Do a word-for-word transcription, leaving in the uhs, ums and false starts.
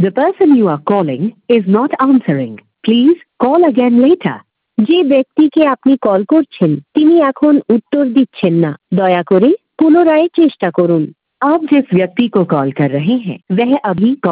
The person you are calling is not answering. Please call again later. যে ব্যক্তিকে আপনি call করছেন তিনি এখন উত্তর দিচ্ছেন না, দয়া করে পুনরায় চেষ্টা করুন। आप जिस व्यक्ति को कॉल कर रहे हैं वह अभी